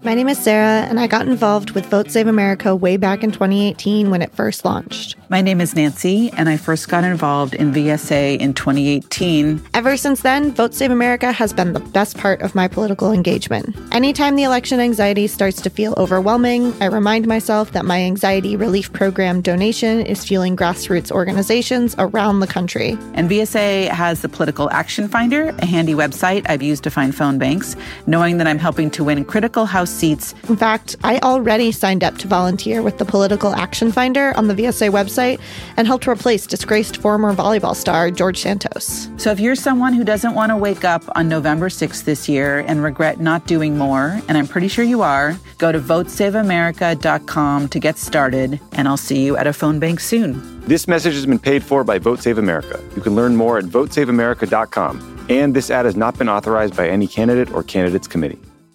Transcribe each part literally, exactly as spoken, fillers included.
My name is Sarah, and I got involved with Vote Save America way back in twenty eighteen when it first launched. My name is Nancy, and I first got involved in V S A in twenty eighteen. Ever since then, Vote Save America has been the best part of my political engagement. Anytime the election anxiety starts to feel overwhelming, I remind myself that my anxiety relief program donation is fueling grassroots organizations around the country. And V S A has the Political Action Finder, a handy website I've used to find phone banks, knowing that I'm helping to win critical House seats. In fact, I already signed up to volunteer with the Political Action Finder on the V S A website and helped replace disgraced former volleyball star George Santos. So if you're someone who doesn't want to wake up on November sixth this year and regret not doing more, and I'm pretty sure you are, go to vote save america dot com to get started, and I'll see you at a phone bank soon. This message has been paid for by Vote Save America. You can learn more at vote save america dot com. And this ad has not been authorized by any candidate or candidates committee.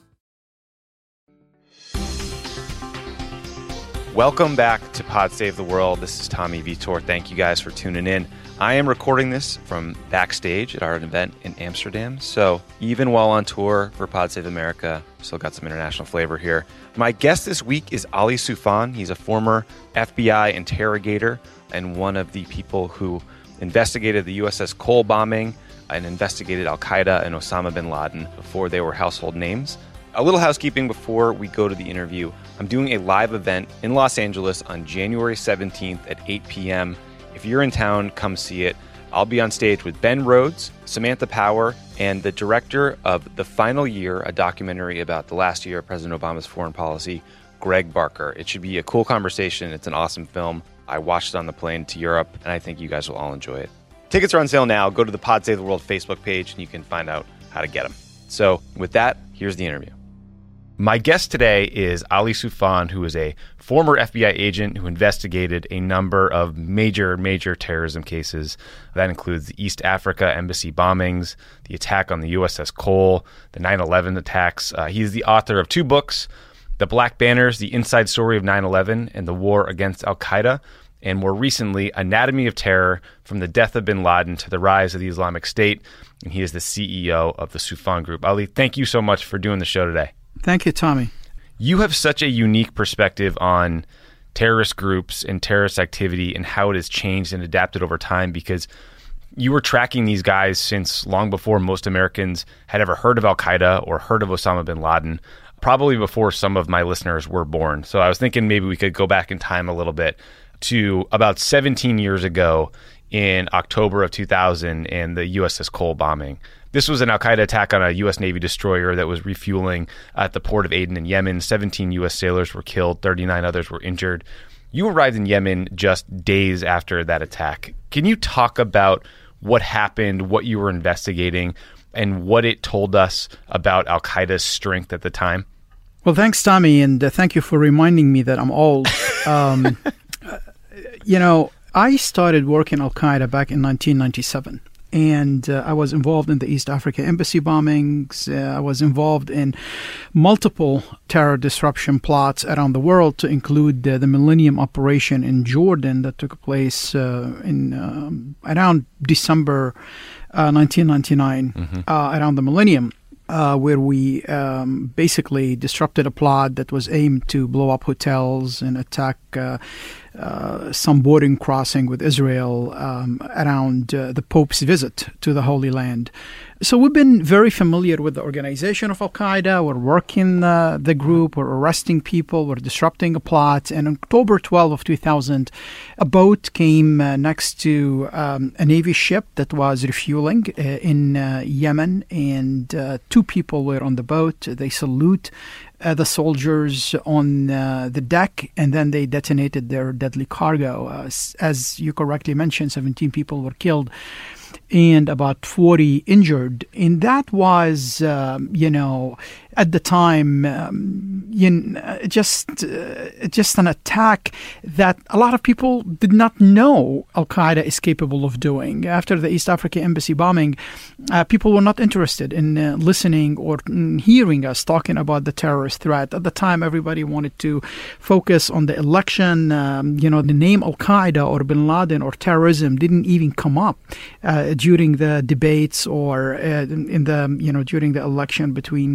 Welcome back to Pod Save the World. This is Tommy Vitor. Thank you guys for tuning in. I am recording this from backstage at our event in Amsterdam. So even while on tour for Pod Save America, still got some international flavor here. My guest this week is Ali Soufan. He's a former F B I interrogator and one of the people who investigated the U S S Cole bombing and investigated Al-Qaeda and Osama bin Laden before they were household names. A little housekeeping before we go to the interview. I'm doing a live event in Los Angeles on January seventeenth at eight p.m. If you're in town, come see it. I'll be on stage with Ben Rhodes, Samantha Power, and the director of The Final Year, a documentary about the last year of President Obama's foreign policy, Greg Barker. It should be a cool conversation. It's an awesome film. I watched it on the plane to Europe, and I think you guys will all enjoy it. Tickets are on sale now. Go to the Pod Save the World Facebook page, and you can find out how to get them. So with that, here's the interview. My guest today is Ali Soufan, who is a former F B I agent who investigated a number of major, major terrorism cases. That includes the East Africa embassy bombings, the attack on the U S S Cole, the nine eleven attacks. Uh, he is the author of two books, The Black Banners, The Inside Story of nine eleven and the War Against Al-Qaeda, and more recently, Anatomy of Terror, From the Death of bin Laden to the Rise of the Islamic State. And he is the C E O of the Soufan Group. Ali, thank you so much for doing the show today. Thank you, Tommy. You have such a unique perspective on terrorist groups and terrorist activity and how it has changed and adapted over time, because you were tracking these guys since long before most Americans had ever heard of Al-Qaeda or heard of Osama bin Laden, probably before some of my listeners were born. So I was thinking maybe we could go back in time a little bit to about seventeen years ago in October of two thousand and the U S S Cole bombing. This was an Al-Qaeda attack on a U S Navy destroyer that was refueling at the port of Aden in Yemen. seventeen U S sailors were killed, thirty-nine others were injured. You arrived in Yemen just days after that attack. Can you talk about what happened, what you were investigating, and what it told us about Al-Qaeda's strength at the time? Well, thanks, Tommy, and uh, thank you for reminding me that I'm old. Um, uh, you know, I started working Al-Qaeda back in nineteen ninety-seven. And uh, I was involved in the East Africa embassy bombings. Uh, I was involved in multiple terror disruption plots around the world, to include uh, the Millennium Operation in Jordan that took place uh, in um, around December uh, nineteen ninety-nine, mm-hmm. uh, around the Millennium, uh, where we um, basically disrupted a plot that was aimed to blow up hotels and attack uh, Uh, some border crossing with Israel um, around uh, the Pope's visit to the Holy Land. So we've been very familiar with the organization of Al-Qaeda. We're working uh, the group. We're arresting people. We're disrupting a plot. And on October twelfth of two thousand, a boat came uh, next to um, a Navy ship that was refueling uh, in uh, Yemen. And uh, two people were on the boat. They salute Uh, the soldiers on uh, the deck, and then they detonated their deadly cargo. Uh, as you correctly mentioned, seventeen people were killed and about forty injured. And that was, um, you know, at the time, um, you know, just uh, just an attack that a lot of people did not know Al-Qaeda is capable of doing. After the East Africa embassy bombing, uh, people were not interested in uh, listening or mm, hearing us talking about the terrorist threat. At the time, everybody wanted to focus on the election. Um, you know, the name Al-Qaeda or bin Laden or terrorism didn't even come up uh, during the debates or uh, in the, you know, during the election between Gore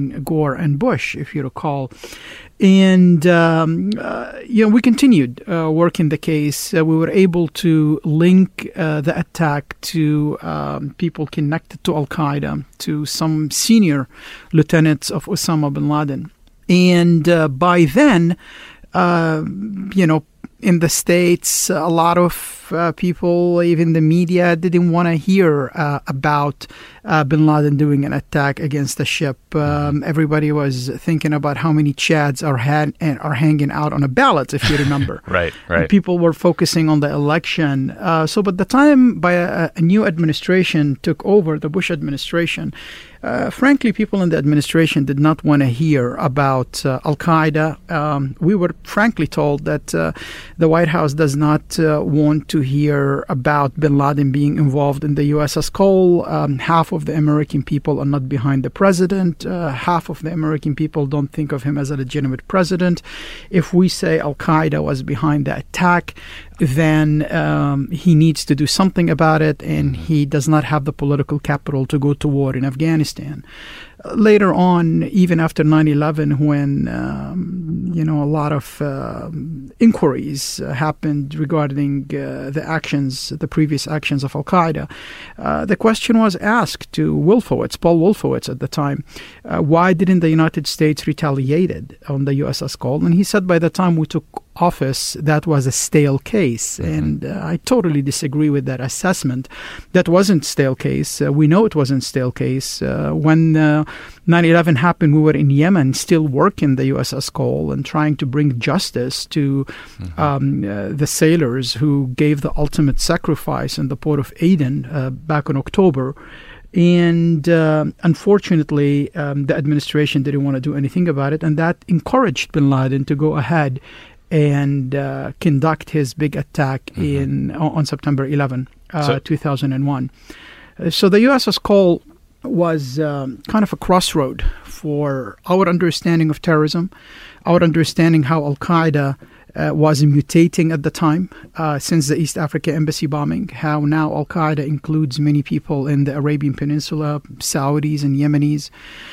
Gore and Bush, if you recall. And, um, uh, you know, we continued uh, working the case. Uh, we were able to link uh, the attack to um, people connected to Al-Qaeda, to some senior lieutenants of Osama bin Laden. And uh, by then, uh, you know, in the States, a lot of uh, people, even the media, didn't want to hear uh, about uh, bin Laden doing an attack against a ship. Um, everybody was thinking about how many Chads are had are hanging out on a ballot, if you remember. right, right. And people were focusing on the election. Uh, so, by the time by a, a new administration took over, the Bush administration, Uh, frankly, people in the administration did not want to hear about uh, Al-Qaeda. Um, we were frankly told that uh, the White House does not uh, want to hear about bin Laden being involved in the U S S Cole. Um, half of the American people are not behind the president. Uh, half of the American people don't think of him as a legitimate president. If we say Al-Qaeda was behind the attack, then um, he needs to do something about it, and he does not have the political capital to go to war in Afghanistan. Uh, later on, even after nine eleven, when um, you know a lot of uh, inquiries uh, happened regarding uh, the actions, the previous actions of Al-Qaeda, uh, the question was asked to Wolfowitz, Paul Wolfowitz at the time, uh, why didn't the United States retaliated on the U S S Cole? And he said by the time we took office, that was a stale case. Mm-hmm. And uh, I totally disagree with that assessment. That wasn't stale case. Uh, we know it wasn't stale case. Uh, when uh, nine eleven happened, we were in Yemen still working the U S S Cole and trying to bring justice to mm-hmm. um, uh, the sailors who gave the ultimate sacrifice in the port of Aden uh, back in October. And uh, unfortunately, um, the administration didn't want to do anything about it. And that encouraged bin Laden to go ahead and uh, conduct his big attack mm-hmm. in on September eleventh, uh, so, two thousand one. Uh, so the U S S Cole was um, kind of a crossroad for our understanding of terrorism, our understanding how Al-Qaeda uh, was mutating at the time uh, since the East Africa Embassy bombing, how now Al-Qaeda includes many people in the Arabian Peninsula, Saudis and Yemenis,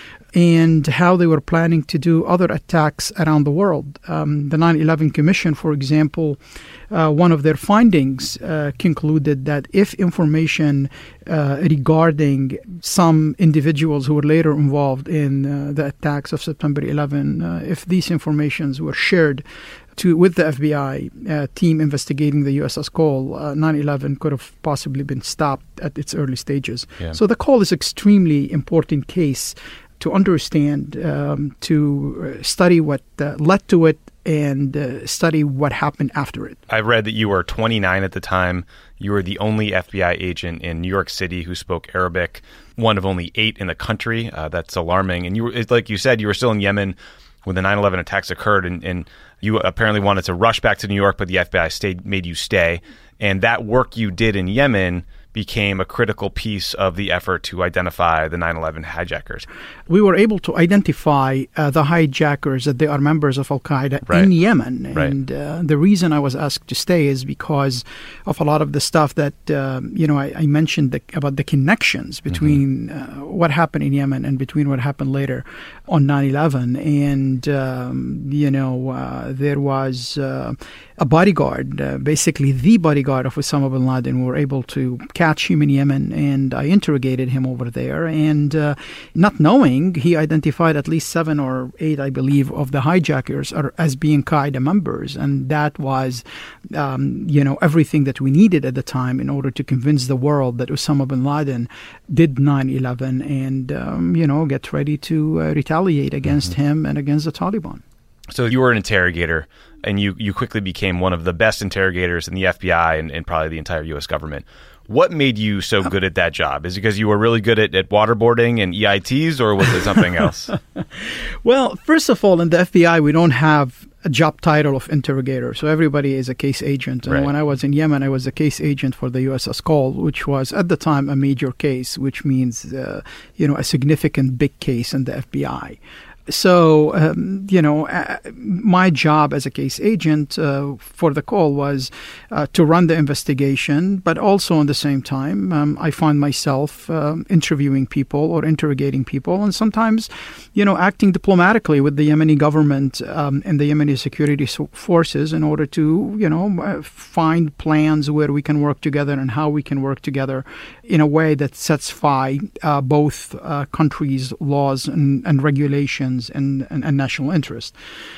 and how they were planning to do other attacks around the world. Um, the nine eleven Commission, for example, uh, one of their findings uh, concluded that if information uh, regarding some individuals who were later involved in uh, the attacks of September eleventh, uh, if these informations were shared to with the F B I uh, team investigating the U S S Cole, uh, nine eleven could have possibly been stopped at its early stages. Yeah. So the Cole is an extremely important case to understand, um, to study what uh, led to it, and uh, study what happened after it. I read that you were twenty-nine at the time. You were the only F B I agent in New York City who spoke Arabic, one of only eight in the country. Uh, that's alarming. And you were, like you said, you were still in Yemen when the nine eleven attacks occurred, and, and you apparently wanted to rush back to New York, but the F B I stayed, made you stay. And that work you did in Yemen became a critical piece of the effort to identify the nine eleven hijackers. We were able to identify uh, the hijackers, that they are members of Al-Qaeda right. in Yemen. Right. And uh, the reason I was asked to stay is because of a lot of the stuff that, uh, you know, I, I mentioned the, about the connections between mm-hmm. uh, what happened in Yemen and between what happened later on nine eleven. And, um, you know, uh, there was uh, a bodyguard, uh, basically the bodyguard of Osama bin Laden. We were able to catch him in Yemen, and I interrogated him over there. And uh, not knowing, he identified at least seven or eight, I believe, of the hijackers are, as being Qaeda members. And that was, um, you know, everything that we needed at the time in order to convince the world that Osama bin Laden did nine eleven and, um, you know, get ready to uh, retaliate against mm-hmm. him and against the Taliban. So you were an interrogator, and you, you quickly became one of the best interrogators in the F B I and, and probably the entire U S government. What made you so good at that job? Is it because you were really good at, at waterboarding and E I Ts, or was it something else? Well, first of all, in the F B I, we don't have a job title of interrogator. So everybody is a case agent. And right. when I was in Yemen, I was a case agent for the U S S Cole, which was at the time a major case, which means, uh, you know, a significant big case in the F B I. So, um, you know, uh, my job as a case agent uh, for the call was uh, to run the investigation, but also at the same time, um, I find myself um, interviewing people or interrogating people, and sometimes, you know, acting diplomatically with the Yemeni government um, and the Yemeni security so- forces in order to, you know, uh, find plans where we can work together and how we can work together in a way that satisfy uh, both uh, countries' laws and, and regulations and, and, and national interest.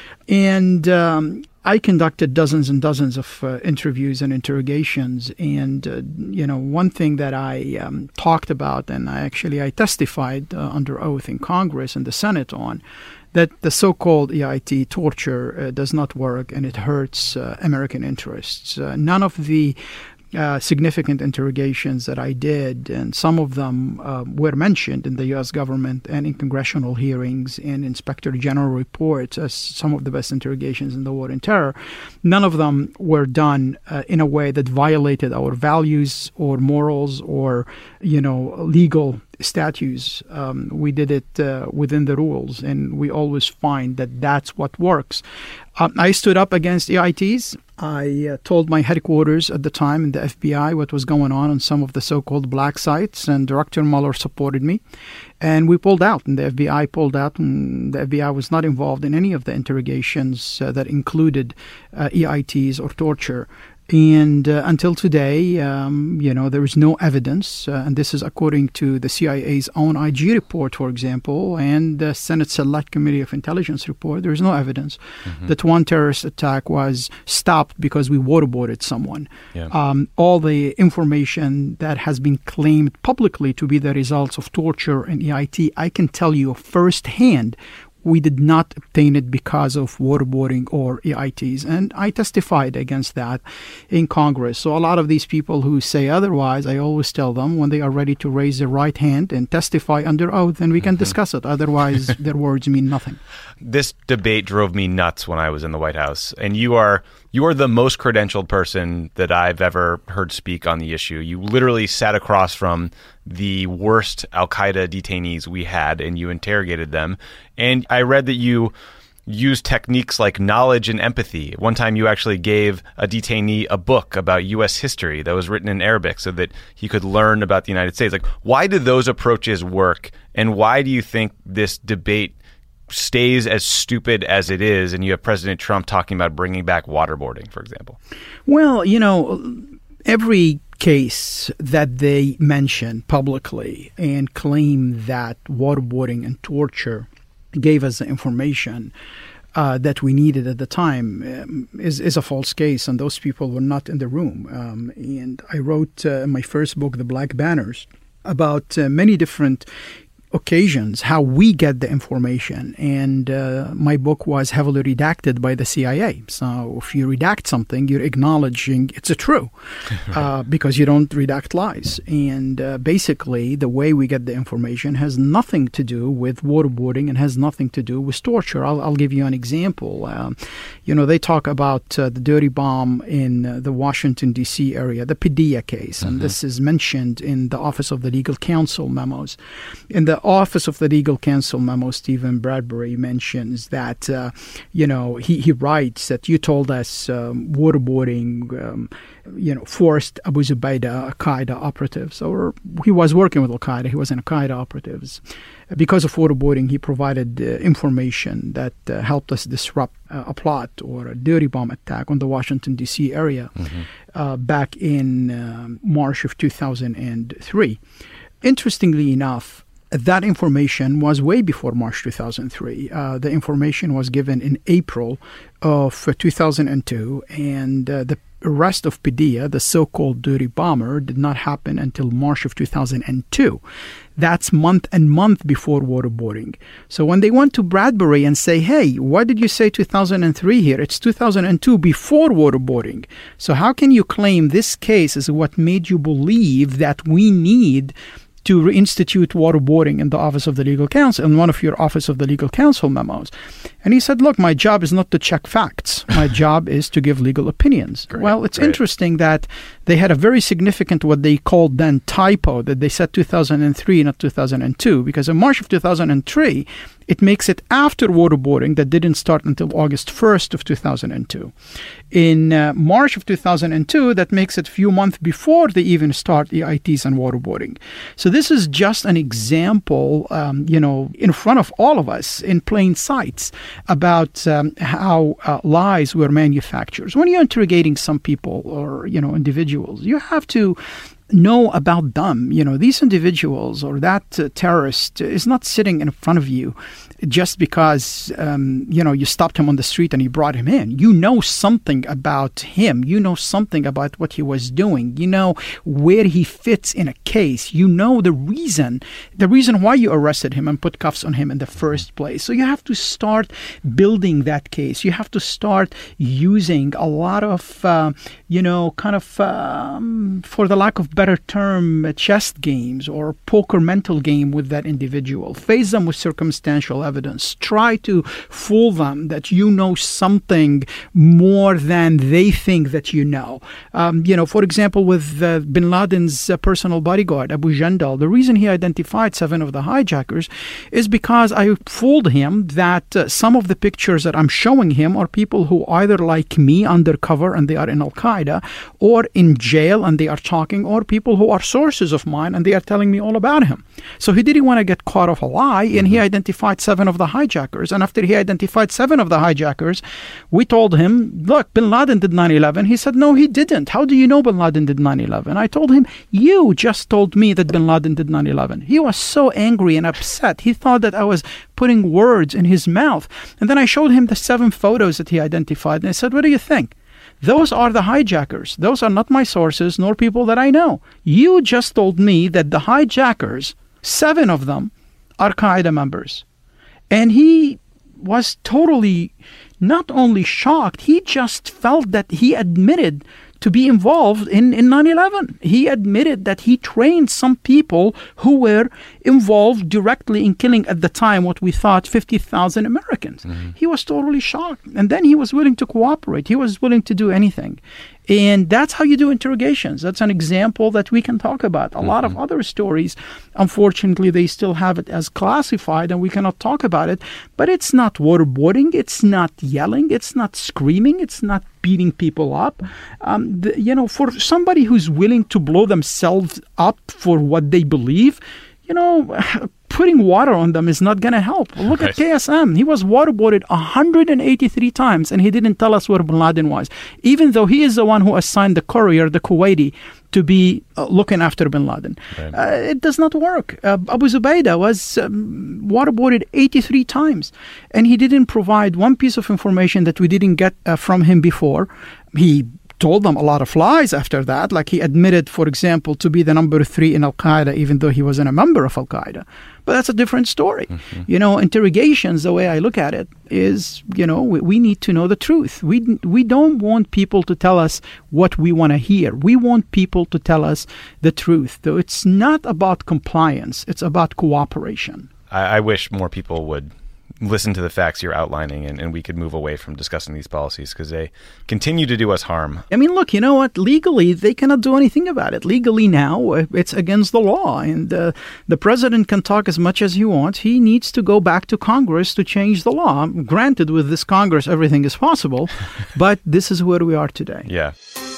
And um, I conducted dozens and dozens of uh, interviews and interrogations. And, uh, you know, one thing that I um, talked about, and I actually I testified uh, under oath in Congress and the Senate on, that the so-called E I T torture uh, does not work and it hurts uh, American interests. Uh, none of the Uh, significant interrogations that I did, and some of them uh, were mentioned in the U S government and in congressional hearings and Inspector General reports as some of the best interrogations in the war on terror. None of them were done uh, in a way that violated our values or morals or, you know, legal statutes. Um, we did it uh, within the rules, and we always find that that's what works. Uh, I stood up against E I Ts. I uh, told my headquarters at the time in the F B I what was going on on some of the so-called black sites, and Director Mueller supported me. And we pulled out, and the F B I pulled out, and the F B I was not involved in any of the interrogations uh, that included uh, E I Ts or torture. And uh, until today, um, you know, there is no evidence, uh, and this is according to the C I A's own I G report, for example, and the Senate Select Committee of Intelligence report. There is no evidence mm-hmm. that one terrorist attack was stopped because we waterboarded someone. Yeah. Um, all the information that has been claimed publicly to be the results of torture and E I T, I can tell you firsthand, we did not obtain it because of waterboarding or E I Ts. And I testified against that in Congress. So a lot of these people who say otherwise, I always tell them when they are ready to raise their right hand and testify under oath, then we can mm-hmm. discuss it. Otherwise, their words mean nothing. This debate drove me nuts when I was in the White House. And you are you are the most credentialed person that I've ever heard speak on the issue. You literally sat across from the worst Al-Qaeda detainees we had, and you interrogated them. And I read that you used techniques like knowledge and empathy. One time you actually gave a detainee a book about U S history that was written in Arabic so that he could learn about the United States. Like, why do those approaches work? And why do you think this debate stays as stupid as it is, and you have President Trump talking about bringing back waterboarding, for example? Well, you know, every case that they mention publicly and claim that waterboarding and torture gave us the information uh, that we needed at the time um, is, is a false case, and those people were not in the room. Um, and I wrote uh, in my first book, The Black Banners, about uh, many different occasions how we get the information, and uh, my book was heavily redacted by the C I A. So if you redact something, you're acknowledging it's a true uh, because you don't redact lies. And uh, basically the way we get the information has nothing to do with waterboarding and has nothing to do with torture. I'll, I'll give you an example. Um, you know, they talk about uh, the dirty bomb in uh, the Washington, D C area, the Padilla case, mm-hmm. and this is mentioned in the Office of the Legal Counsel memos. In the Office of the Legal Counsel memo, Stephen Bradbury mentions that, uh, you know, he, he writes that you told us um, waterboarding, um, you know, forced Abu Zubaydah, Al-Qaeda operatives, or he was working with Al-Qaeda, he was an Al-Qaeda operatives. Because of waterboarding, he provided uh, information that uh, helped us disrupt uh, a plot or a dirty bomb attack on the Washington, D C area mm-hmm. uh, back in uh, March of two thousand three. Interestingly enough, that information was way before March two thousand three. Uh, the information was given in April of uh, two thousand two, and uh, the arrest of Padilla, the so-called dirty bomber, did not happen until March of two thousand two. That's month and month before waterboarding. So when they went to Bradbury and say, hey, why did you say two thousand three here? It's two thousand two before waterboarding. So how can you claim this case is what made you believe that we need to reinstitute waterboarding in the Office of the Legal Counsel, in one of your Office of the Legal Counsel memos? And he said, look, my job is not to check facts. My job is to give legal opinions. Great, well, it's great. interesting that they had a very significant, what they called then typo, that they said two thousand three, not two thousand two, because in March of two thousand three, it makes it after waterboarding that didn't start until August first of two thousand two. In uh, March of two thousand two, that makes it a few months before they even start E I Ts and waterboarding. So this is just an example, um, you know, in front of all of us in plain sight about um, how uh, lies were manufactured. When you're interrogating some people or, you know, individuals, you have to know about them. You know, these individuals or that uh, terrorist is not sitting in front of you just because, um, you know, you stopped him on the street and you brought him in. You know something about him. You know something about what he was doing. You know where he fits in a case. You know the reason, the reason why you arrested him and put cuffs on him in the first place. So you have to start building that case. You have to start using a lot of, uh, you know, kind of, um, for the lack of better term, uh, chess games or poker mental game with that individual. Face them with circumstantial evidence. Try to fool them that you know something more than they think that you know. Um, you know, for example, with uh, bin Laden's uh, personal bodyguard, Abu Jandal, the reason he identified seven of the hijackers is because I fooled him that uh, some of the pictures that I'm showing him are people who either like me undercover and they are in Al-Qaeda, or in jail and they are talking, or people who are sources of mine and they are telling me all about him. So he didn't want to get caught off a lie, and he identified seven of the hijackers. And after he identified seven of the hijackers, we told him, look, bin Laden did nine eleven. He said, no, he didn't. How do you know bin Laden did nine eleven? I told him, you just told me that bin Laden did nine eleven. He was so angry and upset. He thought that I was putting words in his mouth. And then I showed him the seven photos that he identified. And I said, what do you think? Those are the hijackers. Those are not my sources nor people that I know. You just told me that the hijackers, seven of them, are Qaeda members. And he was totally not only shocked, he just felt that he admitted to be involved in, in nine eleven. He admitted that he trained some people who were involved directly in killing, at the time, what we thought fifty thousand Americans. Mm-hmm. He was totally shocked. And then he was willing to cooperate. He was willing to do anything. And that's how you do interrogations. That's an example that we can talk about. A mm-hmm. lot of other stories, unfortunately, they still have it as classified and we cannot talk about it. But it's not waterboarding. It's not yelling. It's not screaming. It's not beating people up. Um, the, you know, for somebody who's willing to blow themselves up for what they believe, you know, putting water on them is not going to help. Look right. at K S M. He was waterboarded one hundred eighty-three times, and he didn't tell us where bin Laden was, even though he is the one who assigned the courier, the Kuwaiti, to be uh, looking after bin Laden. Right. Uh, it does not work. Uh, Abu Zubaydah was um, waterboarded eighty-three times, and he didn't provide one piece of information that we didn't get uh, from him before. He told them a lot of lies after that, like he admitted, for example, to be the number three in Al-Qaeda, even though he wasn't a member of Al-Qaeda. But that's a different story. Mm-hmm. You know, interrogations, the way I look at it, is, you know, we, we need to know the truth. We we don't want people to tell us what we want to hear. We want people to tell us the truth. Though it's not about compliance. It's about cooperation. I, I wish more people would listen to the facts you're outlining, and, and we could move away from discussing these policies because they continue to do us harm. I mean, look, you know what? Legally, they cannot do anything about it. Legally now, it's against the law, and uh, the president can talk as much as he wants. He needs to go back to Congress to change the law. Granted, with this Congress, everything is possible, but this is where we are today. Yeah.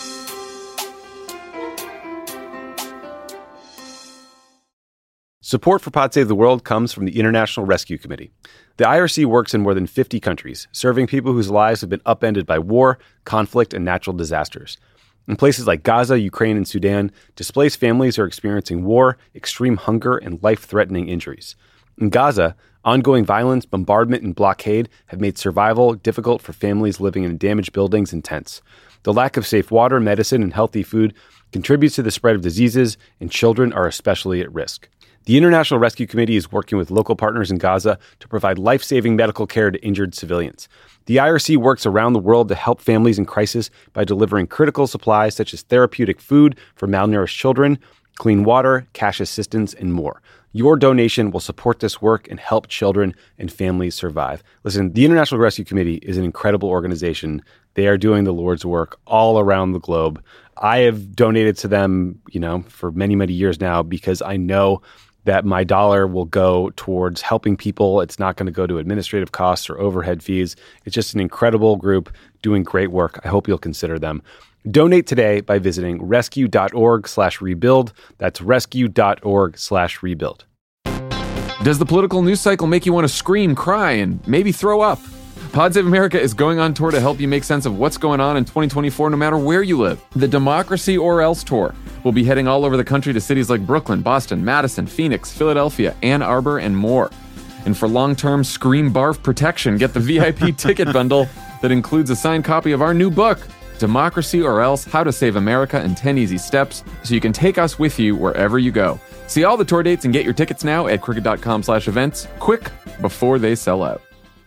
Support for Pod Save the World comes from the International Rescue Committee. The I R C works in more than fifty countries, serving people whose lives have been upended by war, conflict, and natural disasters. In places like Gaza, Ukraine, and Sudan, displaced families are experiencing war, extreme hunger, and life-threatening injuries. In Gaza, ongoing violence, bombardment, and blockade have made survival difficult for families living in damaged buildings and tents. The lack of safe water, medicine, and healthy food contributes to the spread of diseases, and children are especially at risk. The International Rescue Committee is working with local partners in Gaza to provide life-saving medical care to injured civilians. The I R C works around the world to help families in crisis by delivering critical supplies such as therapeutic food for malnourished children, clean water, cash assistance, and more. Your donation will support this work and help children and families survive. Listen, the International Rescue Committee is an incredible organization. They are doing the Lord's work all around the globe. I have donated to them, you know, for many, many years now because I know that my dollar will go towards helping people. It's not going to go to administrative costs or overhead fees. It's just an incredible group doing great work. I hope you'll consider them. Donate today by visiting rescue.org slash rebuild. That's rescue.org slash rebuild. Does the political news cycle make you want to scream, cry, and maybe throw up? Pod Save America is going on tour to help you make sense of what's going on in twenty twenty-four no matter where you live. The Democracy or Else Tour will be heading all over the country to cities like Brooklyn, Boston, Madison, Phoenix, Philadelphia, Ann Arbor, and more. And for long-term scream barf protection, get the V I P ticket bundle that includes a signed copy of our new book, Democracy or Else, How to Save America in ten Easy Steps, so you can take us with you wherever you go. See all the tour dates and get your tickets now at crooked.com slash events. Quick, before they sell out.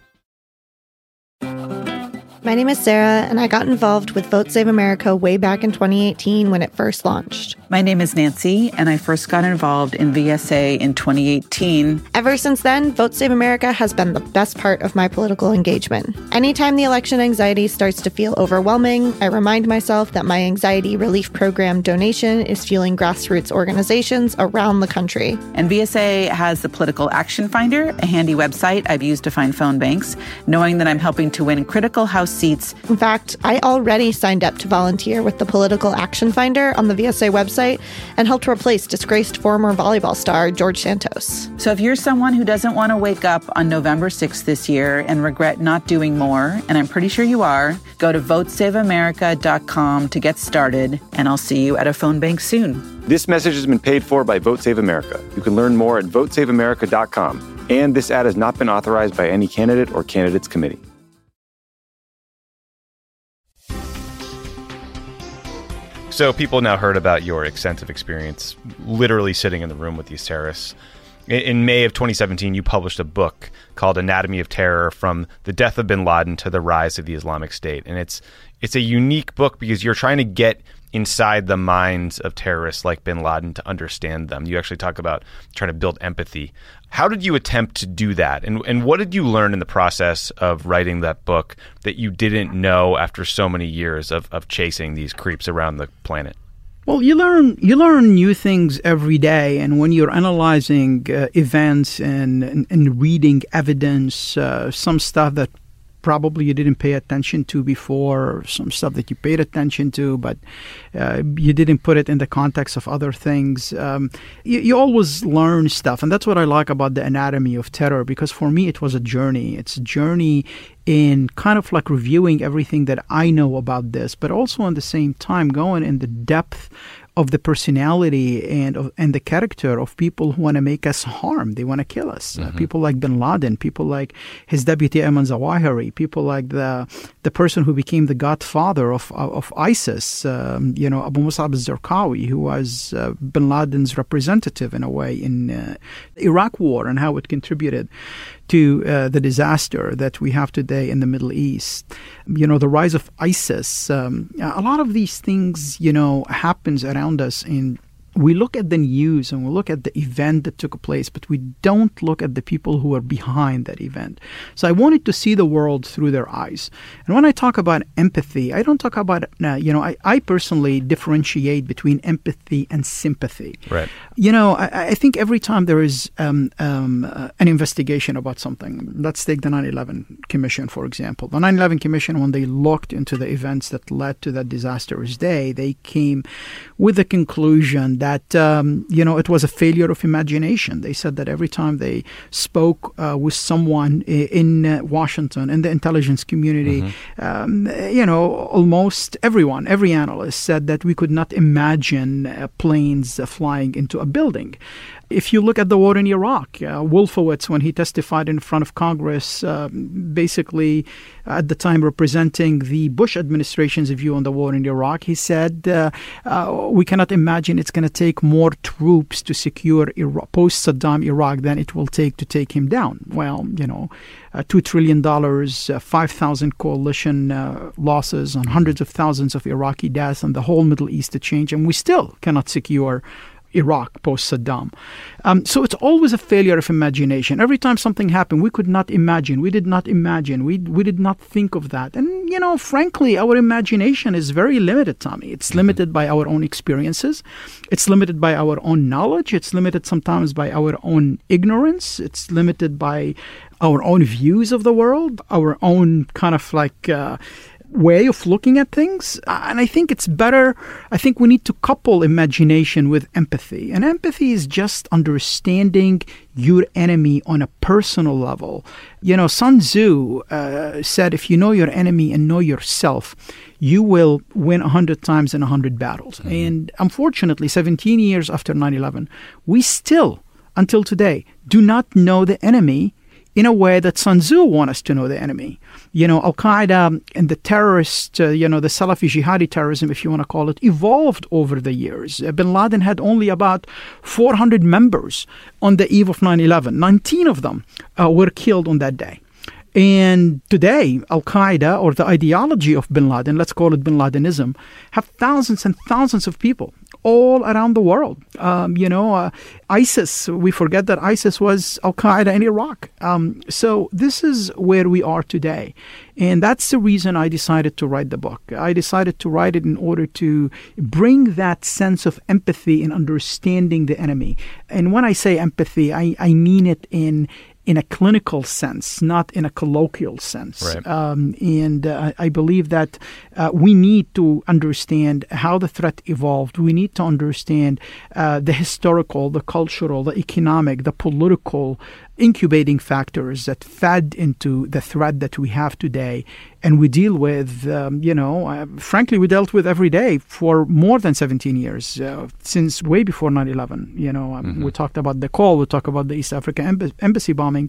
My name is Sarah, and I got involved with Vote Save America way back in twenty eighteen when it first launched. My name is Nancy, and I first got involved in V S A in twenty eighteen. Ever since then, Vote Save America has been the best part of my political engagement. Anytime the election anxiety starts to feel overwhelming, I remind myself that my anxiety relief program donation is fueling grassroots organizations around the country. And V S A has the Political Action Finder, a handy website I've used to find phone banks, knowing that I'm helping to win critical House seats. In fact, I already signed up to volunteer with the Political Action Finder on the V S A website and helped replace disgraced former volleyball star George Santos. So if you're someone who doesn't want to wake up on November sixth this year and regret not doing more, and I'm pretty sure you are, go to vote save america dot com to get started, and I'll see you at a phone bank soon. This message has been paid for by Vote Save America. You can learn more at vote save america dot com. And this ad has not been authorized by any candidate or candidates committee. So people now heard about your extensive experience literally sitting in the room with these terrorists. In May of twenty seventeen, you published a book called Anatomy of Terror: From the Death of Bin Laden to the Rise of the Islamic State. And it's it's a unique book because you're trying to get inside the minds of terrorists like Bin Laden to understand them. You actually talk about trying to build empathy. How did you attempt to do that? And and what did you learn in the process of writing that book that you didn't know after so many years of, of chasing these creeps around the planet? Well, you learn you learn new things every day, and when you're analyzing uh, events and, and and reading evidence, uh, some stuff that probably you didn't pay attention to before, some stuff that you paid attention to, but uh, you didn't put it in the context of other things. Um, you, you always learn stuff, and that's what I like about the Anatomy of Terror, because for me it was a journey. It's a journey in kind of like reviewing everything that I know about this, but also at the same time going in the depth of the personality and of, and the character of people who want to make us harm. They want to kill us. Mm-hmm. Uh, people like Bin Laden, people like his deputy Ayman Zawahiri, people like the the person who became the godfather of of, of ISIS, um, you know, Abu Musab al-Zarqawi, who was uh, Bin Laden's representative in a way in uh, Iraq War, and how it contributed to uh, the disaster that we have today in the Middle East. You know, the rise of ISIS. Um, a lot of these things, you know, happens around us, and we look at the news and we look at the event that took place, but we don't look at the people who are behind that event. So I wanted to see the world through their eyes. And when I talk about empathy, I don't talk about, uh, you know, I, I personally differentiate between empathy and sympathy. Right. You know, I, I think every time there is um, um, uh, an investigation about something, let's take the nine eleven Commission, for example. The nine eleven Commission, when they looked into the events that led to that disastrous day, they came with the conclusion that, um, you know, it was a failure of imagination. They said that every time they spoke uh, with someone in uh, Washington, in the intelligence community, mm-hmm. um, you know, almost everyone, every analyst said that we could not imagine uh, planes uh, flying into a building. If you look at the war in Iraq, uh, Wolfowitz, when he testified in front of Congress, uh, basically at the time representing the Bush administration's view on the war in Iraq, he said, uh, uh, we cannot imagine it's going to take more troops to secure Iraq, post-Saddam Iraq than it will take to take him down. Well, you know, uh, two trillion dollars, uh, five thousand coalition uh, losses, and hundreds of thousands of Iraqi deaths, and the whole Middle East to change, and we still cannot secure Iraq post-Saddam. Um, so it's always a failure of imagination. Every time something happened, we could not imagine. We did not imagine. We we did not think of that. And, you know, frankly, our imagination is very limited, Tommy. It's mm-hmm. limited by our own experiences. It's limited by our own knowledge. It's limited sometimes by our own ignorance. It's limited by our own views of the world, our own kind of like... Uh, way of looking at things. And I think it's better, I think we need to couple imagination with empathy. And empathy is just understanding your enemy on a personal level. You know, Sun Tzu uh, said, if you know your enemy and know yourself, you will win a hundred times in a hundred battles. Mm-hmm. And unfortunately, seventeen years after nine eleven, we still, until today, do not know the enemy in a way that Sun Tzu wants us to know the enemy. You know, Al-Qaeda and the terrorist, uh, you know, the Salafi jihadi terrorism, if you want to call it, evolved over the years. Uh, Bin Laden had only about four hundred members on the eve of nine eleven. nineteen of them uh, were killed on that day. And today, Al-Qaeda, or the ideology of Bin Laden, let's call it Bin Ladenism, have thousands and thousands of people all around the world. Um, you know, uh, ISIS, we forget that ISIS was Al-Qaeda in Iraq. Um, so this is where we are today. And that's the reason I decided to write the book. I decided to write it in order to bring that sense of empathy and understanding the enemy. And when I say empathy, I, I mean it in in a clinical sense, not in a colloquial sense. Right. Um, and uh, I believe that uh, we need to understand how the threat evolved. We need to understand uh, the historical, the cultural, the economic, the political incubating factors that fed into the threat that we have today. And we deal with, um, you know, uh, frankly, we dealt with every day for more than seventeen years, uh, since way before nine eleven. You know, um, mm-hmm. we talked about the call, we talked about the East Africa emb- embassy bombing,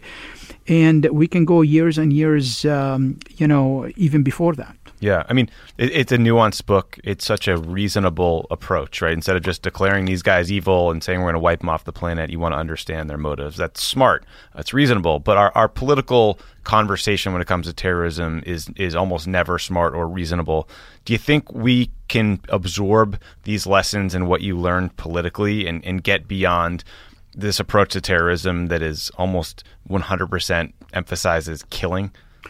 and we can go years and years, um, you know, even before that. Yeah, I mean, it, it's a nuanced book. It's such a reasonable approach, right? Instead of just declaring these guys evil and saying we're going to wipe them off the planet, you want to understand their motives. That's smart. That's reasonable. But our, our political conversation when it comes to terrorism is is almost never smart or reasonable. Do you think we can absorb these lessons and what you learned politically and, and get beyond this approach to terrorism that is almost one hundred percent emphasizes killing?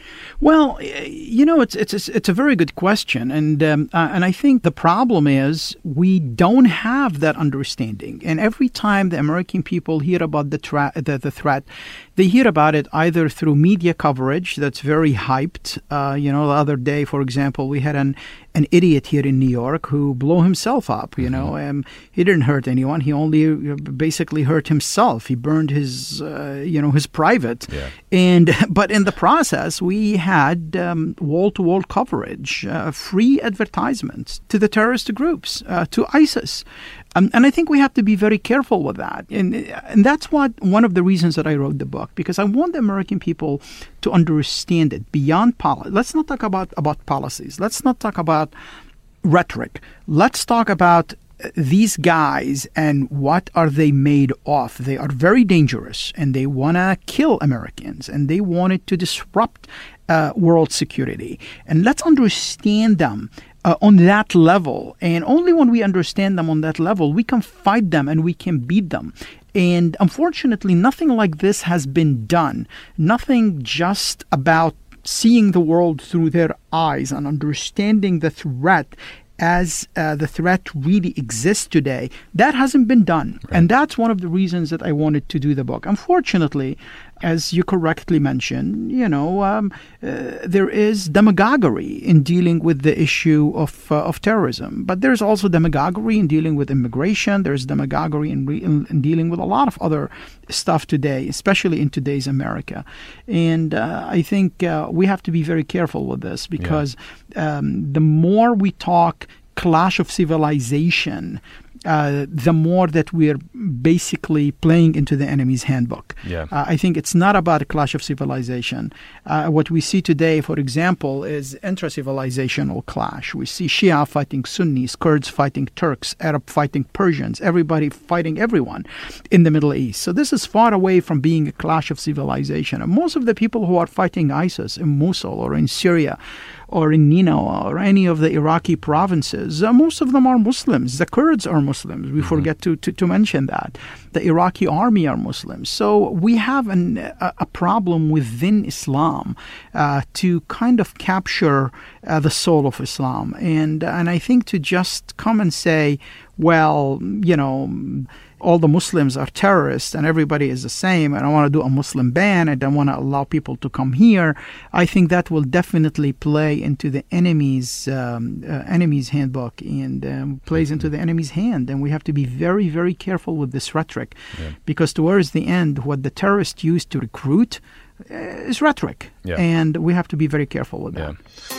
Well, you know, it's it's it's a very good question, and um, uh, and I think the problem is we don't have that understanding. And every time the American people hear about the tra- the, the threat, they hear about it either through media coverage that's very hyped. Uh, you know, the other day, for example, we had an an idiot here in New York who blew himself up. You know, mm-hmm. um, he didn't hurt anyone. He only basically hurt himself. He burned his uh, you know his private, yeah. and but in the process we had um, wall-to-wall coverage, uh, free advertisements to the terrorist groups, uh, to ISIS. Um, and I think we have to be very careful with that. And, and that's what one of the reasons that I wrote the book, because I want the American people to understand it beyond policy. Let's not talk about, about policies. Let's not talk about rhetoric. Let's talk about these guys and what are they made of. They are very dangerous, and they want to kill Americans, and they wanted to disrupt uh, world security. And let's understand them uh, on that level. And only when we understand them on that level, we can fight them and we can beat them. And unfortunately, nothing like this has been done. Nothing just about seeing the world through their eyes and understanding the threat as uh, the threat really exists today. That hasn't been done. Right. And that's one of the reasons that I wanted to do the book. Unfortunately, as you correctly mentioned, you know, um, uh, there is demagoguery in dealing with the issue of uh, of terrorism. But there's also demagoguery in dealing with immigration. There's demagoguery in, re- in, in dealing with a lot of other stuff today, especially in today's America. And uh, I think uh, we have to be very careful with this, because yeah. um, the more we talk clash of civilization, Uh, the more that we're basically playing into the enemy's handbook. Yeah. Uh, I think it's not about a clash of civilization. Uh, what we see today, for example, is intra-civilizational clash. We see Shia fighting Sunnis, Kurds fighting Turks, Arab fighting Persians, everybody fighting everyone in the Middle East. So this is far away from being a clash of civilization. And most of the people who are fighting ISIS in Mosul or in Syria or in Nineveh or any of the Iraqi provinces, uh, most of them are Muslims. The Kurds are Muslims. We mm-hmm. forget to, to, to mention that. The Iraqi army are Muslims. So we have an, a, a problem within Islam uh, to kind of capture uh, the soul of Islam. And, and I think to just come and say, well, you know, all the Muslims are terrorists and everybody is the same, and I want to do a Muslim ban, I don't want to allow people to come here, I think that will definitely play into the enemy's um, uh, enemy's handbook and um, plays into the enemy's hand. And we have to be very, very careful with this rhetoric, yeah. because towards the end, what the terrorists use to recruit uh, is rhetoric, yeah. and we have to be very careful with that. Yeah.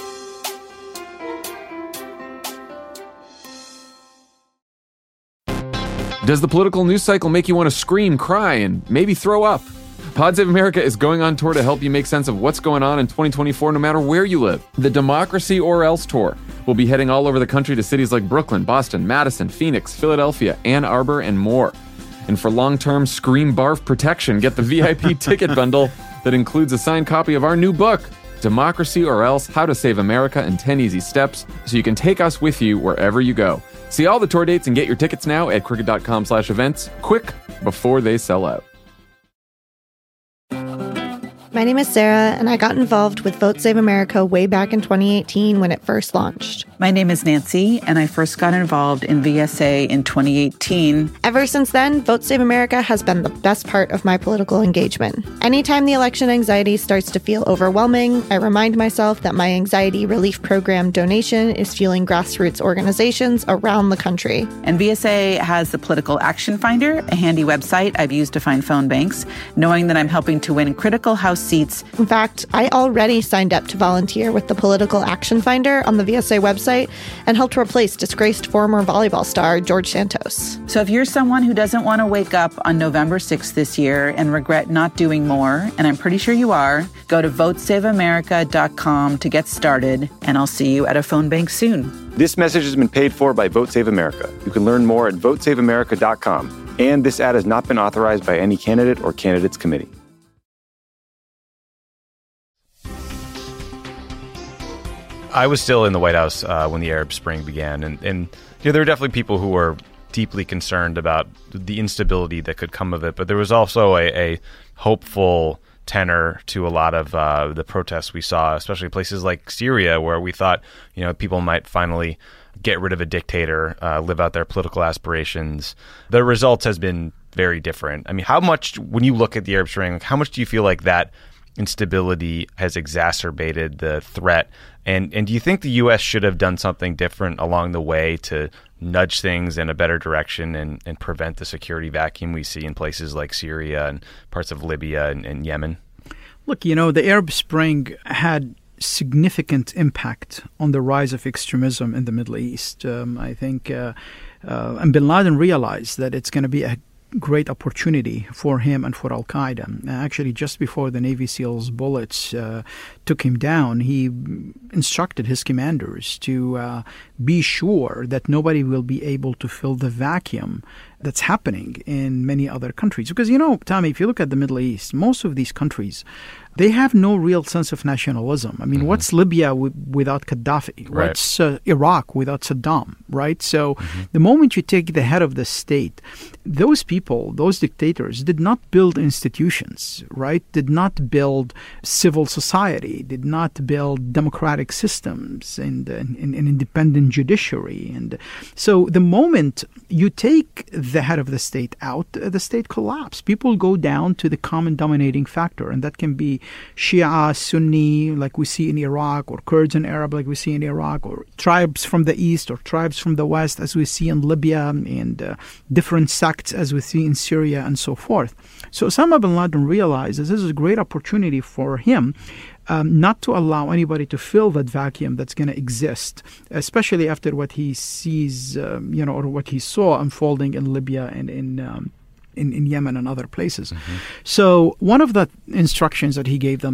Does the political news cycle make you want to scream, cry, and maybe throw up? Pod Save America is going on tour to help you make sense of what's going on in twenty twenty-four no matter where you live. The Democracy or Else Tour will be heading all over the country to cities like Brooklyn, Boston, Madison, Phoenix, Philadelphia, Ann Arbor, and more. And for long-term scream barf protection, get the V I P ticket bundle that includes a signed copy of our new book, Democracy or Else, How to Save America in ten Easy Steps, so you can take us with you wherever you go. See all the tour dates and get your tickets now at cricket.com slash events. Quick, before they sell out. My name is Sarah, and I got involved with Vote Save America way back in twenty eighteen when it first launched. My name is Nancy, and I first got involved in V S A in twenty eighteen. Ever since then, Vote Save America has been the best part of my political engagement. Anytime the election anxiety starts to feel overwhelming, I remind myself that my anxiety relief program donation is fueling grassroots organizations around the country. And V S A has the Political Action Finder, a handy website I've used to find phone banks, knowing that I'm helping to win critical House seats. In fact, I already signed up to volunteer with the Political Action Finder on the V S A website and helped replace disgraced former volleyball star George Santos. So if you're someone who doesn't want to wake up on November sixth this year and regret not doing more, and I'm pretty sure you are, go to vote save america dot com to get started, and I'll see you at a phone bank soon. This message has been paid for by Vote Save America. You can learn more at vote save america dot com. And this ad has not been authorized by any candidate or candidates committee. I was still in the White House uh, when the Arab Spring began, and, and you know, there were definitely people who were deeply concerned about the instability that could come of it, but there was also a, a hopeful tenor to a lot of uh, the protests we saw, especially places like Syria, where we thought, you know, people might finally get rid of a dictator, uh, live out their political aspirations. The results has been very different. I mean, how much, when you look at the Arab Spring, how much do you feel like that instability has exacerbated the threat? And and do you think the U S should have done something different along the way to nudge things in a better direction and, and prevent the security vacuum we see in places like Syria and parts of Libya and, and Yemen? Look, you know, the Arab Spring had significant impact on the rise of extremism in the Middle East. Um, I think, uh, uh, and bin Laden realized that it's going to be a great opportunity for him and for Al-Qaeda. Actually, just before the Navy SEALs bullets uh, took him down, he instructed his commanders to uh, be sure that nobody will be able to fill the vacuum that's happening in many other countries. Because, you know, Tommy, if you look at the Middle East, most of these countries, they have no real sense of nationalism. I mean, mm-hmm. what's Libya w- without Gaddafi? Right. What's uh, Iraq without Saddam, right? So mm-hmm. the moment you take the head of the state, those people, those dictators, did not build institutions, right? Did not build civil society, did not build democratic systems and an independent judiciary. And so the moment you take the head of the state out, the state collapses. People go down to the common dominating factor, and that can be Shia, Sunni, like we see in Iraq, or Kurds and Arab, like we see in Iraq, or tribes from the east or tribes from the west, as we see in Libya, and uh, different sects, as we see in Syria, and so forth. So Osama bin Laden realizes this is a great opportunity for him Um, not to allow anybody to fill that vacuum that's going to exist, especially after what he sees, um, you know, or what he saw unfolding in Libya and in um, in, in Yemen and other places. Mm-hmm. So one of the instructions that he gave them, that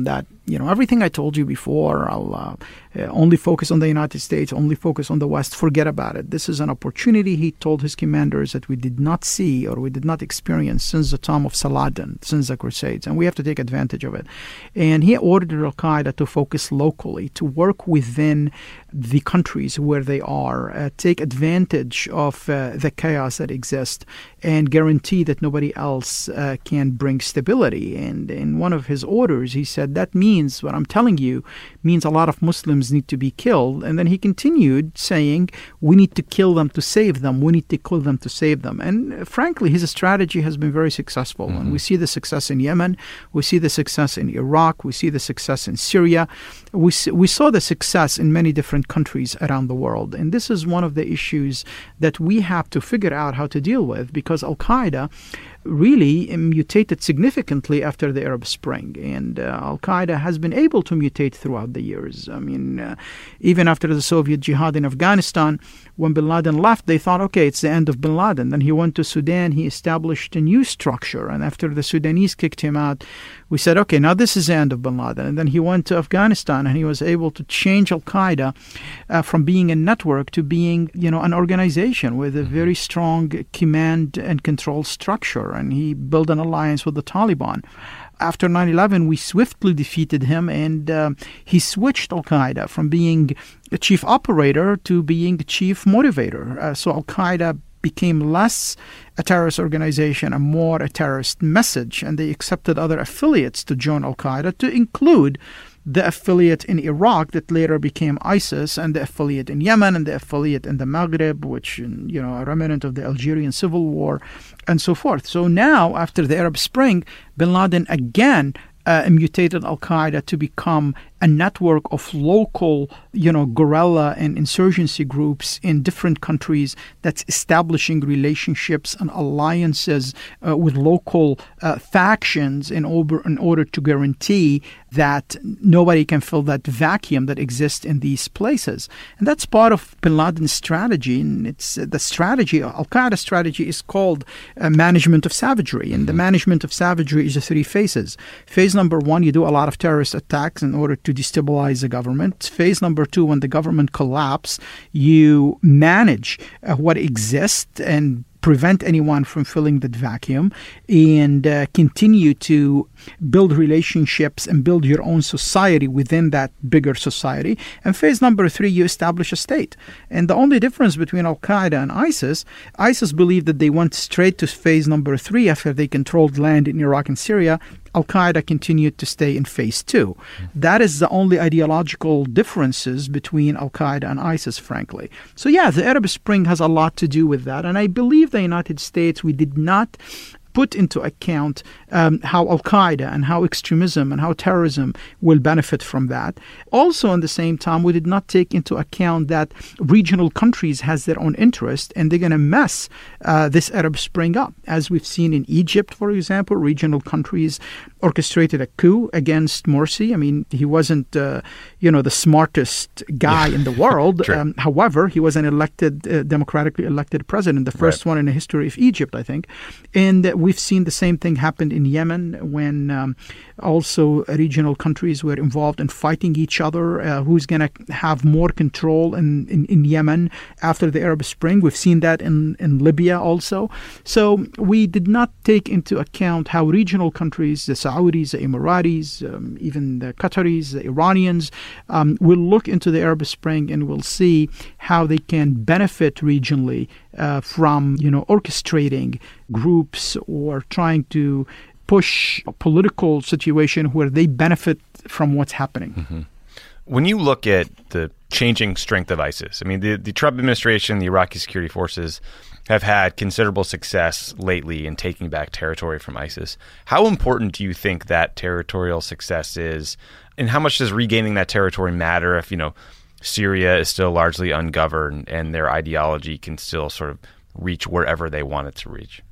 you know, everything I told you before, I'll uh, only focus on the United States, only focus on the West, forget about it. This is an opportunity, he told his commanders, that we did not see or we did not experience since the time of Saladin, since the Crusades, and we have to take advantage of it. And he ordered Al-Qaeda to focus locally, to work within the countries where they are, uh, take advantage of uh, the chaos that exists, and guarantee that nobody else uh, can bring stability. And in one of his orders, he said, that means, what I'm telling you, means a lot of Muslims need to be killed. And then he continued saying, we need to kill them to save them. We need to kill them to save them. And uh, frankly, his strategy has been very successful. Mm-hmm. And we see the success in Yemen. We see the success in Iraq. We see the success in Syria. We, we saw the success in many different countries around the world. And this is one of the issues that we have to figure out how to deal with, because Al-Qaeda really mutated significantly after the Arab Spring. And uh, Al-Qaeda has been able to mutate throughout the years. I mean, uh, even after the Soviet jihad in Afghanistan, when bin Laden left, they thought, okay, it's the end of bin Laden. Then he went to Sudan, he established a new structure. And after the Sudanese kicked him out, we said, okay, now this is the end of bin Laden. And then he went to Afghanistan, and he was able to change Al-Qaeda uh, from being a network to being, you know, an organization with a very strong command and control structure. And he built an alliance with the Taliban. After nine eleven, we swiftly defeated him, and uh, he switched Al-Qaeda from being a chief operator to being a chief motivator. Uh, so Al-Qaeda became less a terrorist organization and more a terrorist message, and they accepted other affiliates to join Al-Qaeda, to include the affiliate in Iraq that later became ISIS, and the affiliate in Yemen, and the affiliate in the Maghreb, which, you know, a remnant of the Algerian Civil War, and so forth. So now, after the Arab Spring, bin Laden again uh, mutated Al-Qaeda to become a network of local, you know, guerrilla and insurgency groups in different countries that's establishing relationships and alliances uh, with local uh, factions in order, in order to guarantee that nobody can fill that vacuum that exists in these places. And that's part of bin Laden's strategy. And it's uh, the strategy, Al-Qaeda strategy is called uh, management of savagery. And the management of savagery is the three phases. Phase number one, you do a lot of terrorist attacks in order to destabilize the government. Phase number two, when the government collapses, you manage uh, what exists and prevent anyone from filling that vacuum, and uh, continue to build relationships and build your own society within that bigger society. And phase number three, you establish a state. And the only difference between Al-Qaeda and ISIS, ISIS believed that they went straight to phase number three after they controlled land in Iraq and Syria. Al-Qaeda continued to stay in phase two. That is the only ideological differences between Al-Qaeda and ISIS, frankly. So yeah, the Arab Spring has a lot to do with that. And I believe the United States, we did not put into account um, how Al-Qaeda and how extremism and how terrorism will benefit from that. Also, at the same time, we did not take into account that regional countries has their own interest, and they're going to mess uh, this Arab Spring up. As we've seen in Egypt, for example, regional countries orchestrated a coup against Morsi. I mean, he wasn't, uh, you know, the smartest guy yeah. in the world. um, however, he was an elected, uh, democratically elected president, the first right. one in the history of Egypt, I think. And uh, we've seen the same thing happen in Yemen, when um, also regional countries were involved in fighting each other. Uh, who's going to have more control in, in, in Yemen after the Arab Spring? We've seen that in, in Libya also. So we did not take into account how regional countries, the Saudis, the Emiratis, um, even the Qataris, the Iranians, um, will look into the Arab Spring and will see how they can benefit regionally uh, from, you know, orchestrating groups or trying to push a political situation where they benefit from what's happening. Mm-hmm. When you look at the changing strength of ISIS, I mean, the, the Trump administration, the Iraqi security forces have had considerable success lately in taking back territory from ISIS. How important do you think that territorial success is, and how much does regaining that territory matter if, you know, Syria is still largely ungoverned and their ideology can still sort of reach wherever they want it to reach?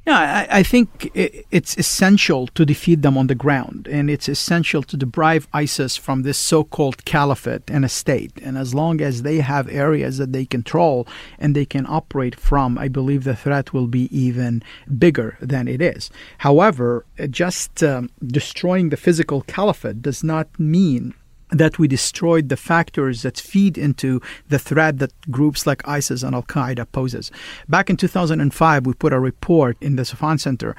No, I, I think it's essential to defeat them on the ground, and it's essential to deprive ISIS from this so-called caliphate in a state. And as long as they have areas that they control and they can operate from, I believe the threat will be even bigger than it is. However, just um, destroying the physical caliphate does not mean that we destroyed the factors that feed into the threat that groups like ISIS and Al-Qaeda poses. Back in two thousand five, we put a report in the Safan Center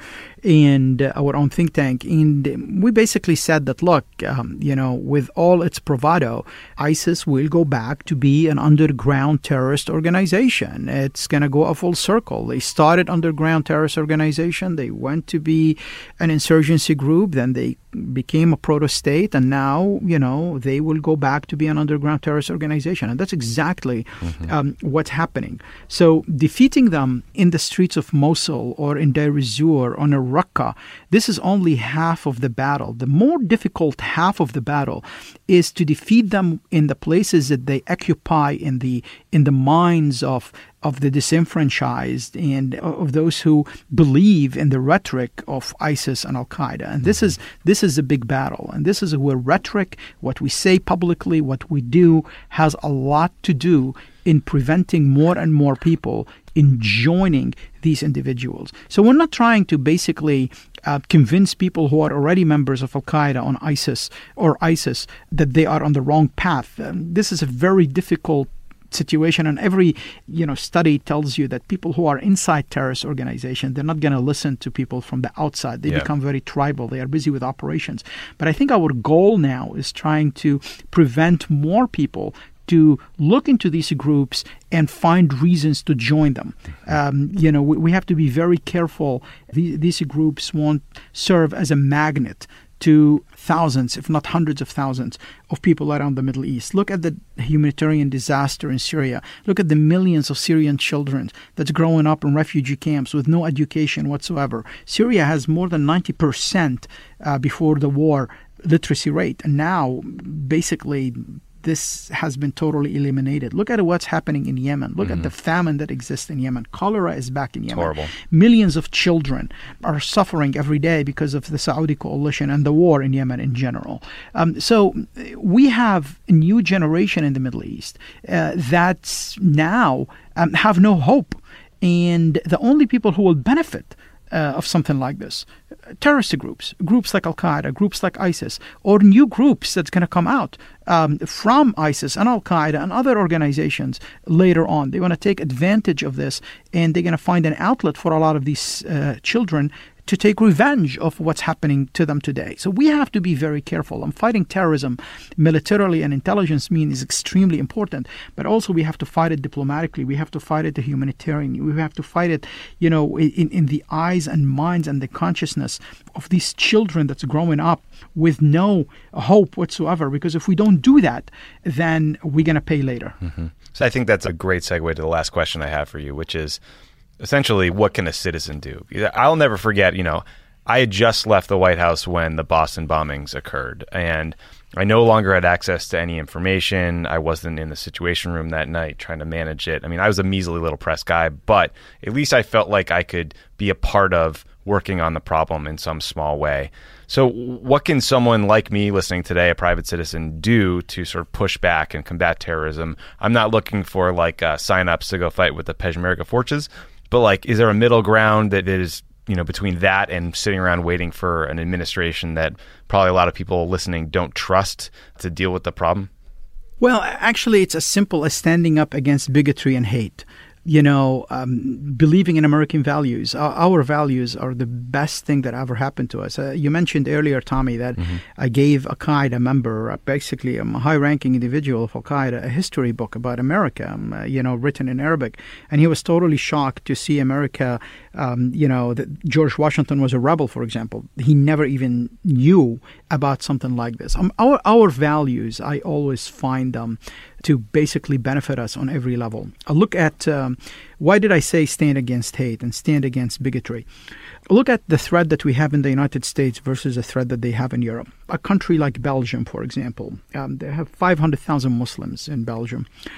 and uh, our own think tank, and we basically said that, look, um, you know, with all its bravado, ISIS will go back to be an underground terrorist organization. It's going to go a full circle. They started underground terrorist organization. They went to be an insurgency group. Then they became a proto-state, and now, you know, they will go back to be an underground terrorist organization. And that's exactly mm-hmm. um, what's happening. So defeating them in the streets of Mosul or in Deir ez-Zor or in Raqqa, this is only half of the battle. The more difficult half of the battle is to defeat them in the places that they occupy in the in the minds of of the disenfranchised and of those who believe in the rhetoric of ISIS and Al-Qaeda. And this is this is a big battle. And this is where rhetoric, what we say publicly, what we do, has a lot to do in preventing more and more people in joining these individuals. So we're not trying to basically uh, convince people who are already members of Al-Qaeda on ISIS or ISIS that they are on the wrong path. Um, this is a very difficult situation, and every you know study tells you that people who are inside terrorist organizations, they're not going to listen to people from the outside. They yeah. become very tribal. They are busy with operations. But I think our goal now is trying to prevent more people to look into these groups and find reasons to join them. Um, you know, we, we have to be very careful. These, these groups won't serve as a magnet to thousands, if not hundreds of thousands, of people around the Middle East. Look at the humanitarian disaster in Syria. Look at the millions of Syrian children that's growing up in refugee camps with no education whatsoever. Syria has more than ninety percent uh, before the war literacy rate, and now basically this has been totally eliminated. Look at what's happening in Yemen. Look mm-hmm. at the famine that exists in Yemen. Cholera is back in Yemen. Horrible. Millions of children are suffering every day because of the Saudi coalition and the war in Yemen in general. Um, so we have a new generation in the Middle East uh, that now um, have no hope. And the only people who will benefit Uh, of something like this, terrorist groups, groups like Al-Qaeda, groups like ISIS, or new groups that's going to come out um, from ISIS and Al-Qaeda and other organizations later on. They want to take advantage of this, and they're going to find an outlet for a lot of these uh, children to take revenge of what's happening to them today. So we have to be very careful. And fighting terrorism militarily and intelligence means is extremely important, but also we have to fight it diplomatically. We have to fight it the humanitarian. We have to fight it, you know, in, in the eyes and minds and the consciousness of these children that's growing up with no hope whatsoever. Because if we don't do that, then we're going to pay later. Mm-hmm. So I think that's a great segue to the last question I have for you, which is, essentially, what can a citizen do? I'll never forget, you know, I had just left the White House when the Boston bombings occurred, and I no longer had access to any information. I wasn't in the Situation Room that night trying to manage it. I mean, I was a measly little press guy, but at least I felt like I could be a part of working on the problem in some small way. So what can someone like me listening today, a private citizen, do to sort of push back and combat terrorism? I'm not looking for like uh, sign-ups to go fight with the Peshmerga forces, but like, is there a middle ground that is, you know, between that and sitting around waiting for an administration that probably a lot of people listening don't trust to deal with the problem? Well, actually, it's as simple as standing up against bigotry and hate. You know, um, believing in American values. Our, our values are the best thing that ever happened to us. Uh, you mentioned earlier, Tommy, that mm-hmm. I gave a Al-Qaeda member, uh, basically a high-ranking individual of Al-Qaeda, a history book about America, um, uh, you know, written in Arabic. And he was totally shocked to see America, um, you know, that George Washington was a rebel, for example. He never even knew about something like this. Um, our, our values, I always find them to basically benefit us on every level. I look at, um, why did I say stand against hate and stand against bigotry? Look at the threat that we have in the United States versus the threat that they have in Europe. A country like Belgium, for example, um, they have five hundred thousand Muslims in Belgium.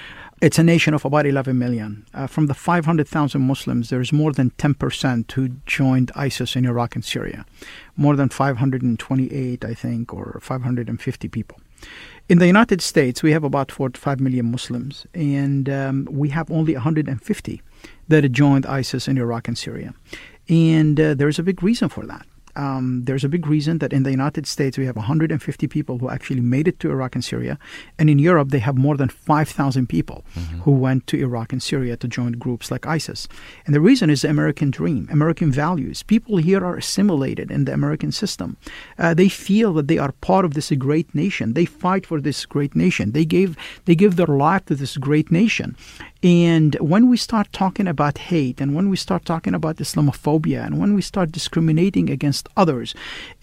It's a nation of about eleven million. Uh, from the five hundred thousand Muslims, there's more than ten percent who joined ISIS in Iraq and Syria. More than five hundred twenty-eight, I think, or five hundred fifty people. In the United States, we have about four to five million Muslims, and um, we have only one hundred fifty that had joined ISIS in Iraq and Syria. And uh, there's a big reason for that. Um, there's a big reason that in the United States, we have one hundred fifty people who actually made it to Iraq and Syria. And in Europe, they have more than five thousand people mm-hmm. who went to Iraq and Syria to join groups like ISIS. And the reason is the American dream, American values. People here are assimilated in the American system. Uh, they feel that they are part of this great nation. They fight for this great nation. They gave, they give their life to this great nation. And when we start talking about hate, and when we start talking about Islamophobia, and when we start discriminating against others,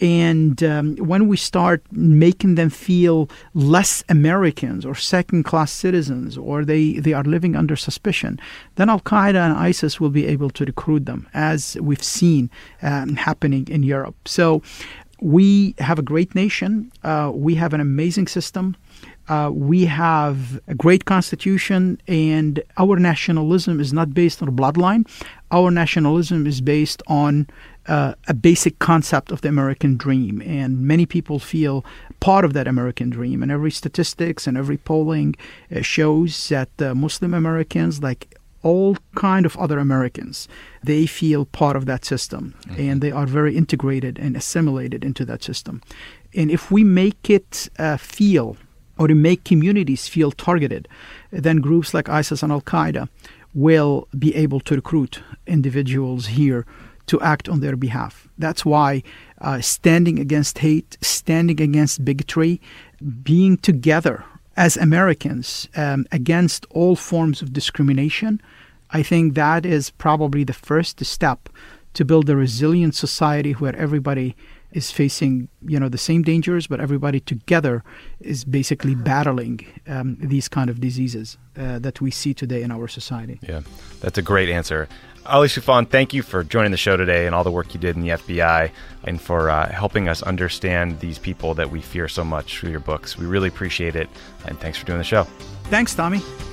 and um, when we start making them feel less Americans or second-class citizens, or they, they are living under suspicion, then Al-Qaeda and ISIS will be able to recruit them, as we've seen um, happening in Europe. So we have a great nation. Uh, we have an amazing system. Uh, we have a great constitution, and our nationalism is not based on a bloodline. Our nationalism is based on uh, a basic concept of the American dream, and many people feel part of that American dream. And every statistics and every polling uh, shows that uh, Muslim Americans, like all kind of other Americans, they feel part of that system, mm-hmm. and they are very integrated and assimilated into that system. And if we make it uh, feel or to make communities feel targeted, then groups like ISIS and Al-Qaeda will be able to recruit individuals here to act on their behalf. That's why uh, standing against hate, standing against bigotry, being together as Americans um, against all forms of discrimination, I think that is probably the first step to build a resilient society where everybody is facing, you know, the same dangers, but everybody together is basically battling um, these kind of diseases uh, that we see today in our society. Yeah, that's a great answer. Ali Soufan, thank you for joining the show today and all the work you did in the F B I and for uh, helping us understand these people that we fear so much through your books. We really appreciate it, and thanks for doing the show. Thanks, Tommy.